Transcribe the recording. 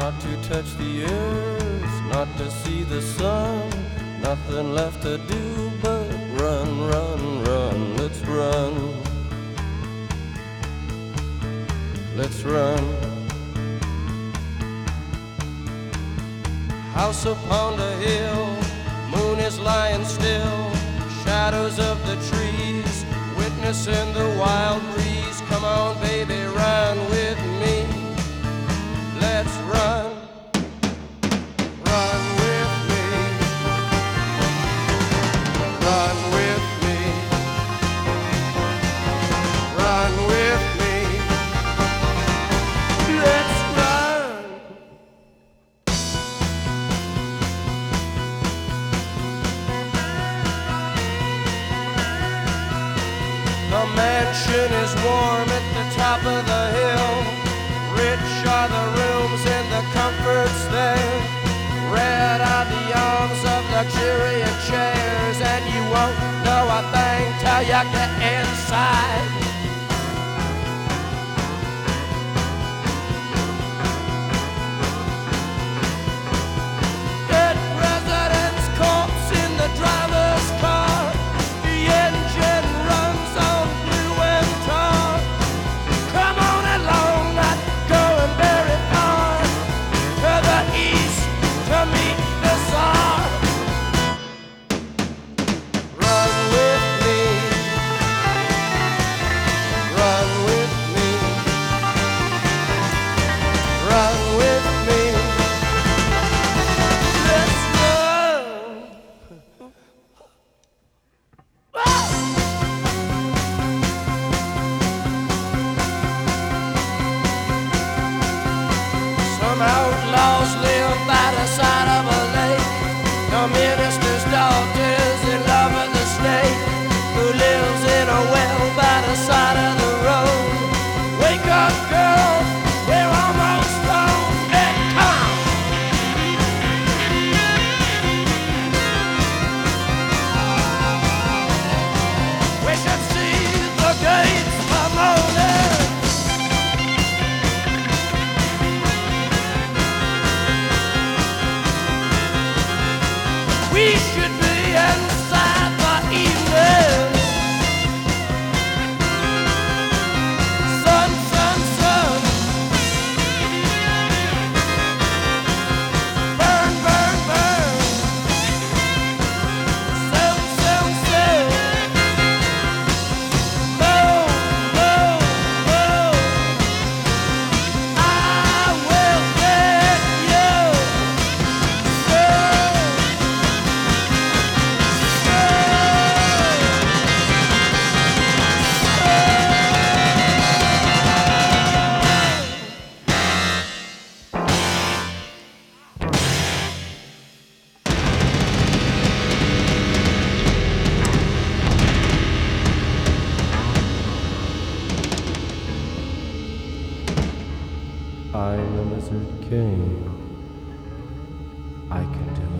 not to touch the earth, not to see the sun. Nothing left to do but run, run, run. Let's run. Let's run. House upon the hill, moon is lying still. Shadows of the trees, witnessing the wild breeze. Come on, baby, run with me. Let's run. Run with me. Run with me. Run with me. Let's run. The mansion is warm at the top of the hill. Rich are the rooms and the comforts there. Red are the arms of luxuriant chairs. And you won't know a thing till you get inside. Dead president's corpse in the driver's car. The engine runs on blue and tar. Come on along, not going very far. To the east to meet the Tsar. Run with me. Run with me. Run with me. Let's run. Some outlaws live by the side of a lake. The minister's daughter's in love with a snake who lives in a well by the side of the road. Wake up, girl, we're almost home. Hey, come! We should see the gates for morning. We should be inside the evening. Sun, sun, sun. Burn, burn, burn. Sail, sail, sail. Blow, blow, blow. I will get you. I'm the Lizard King. I can do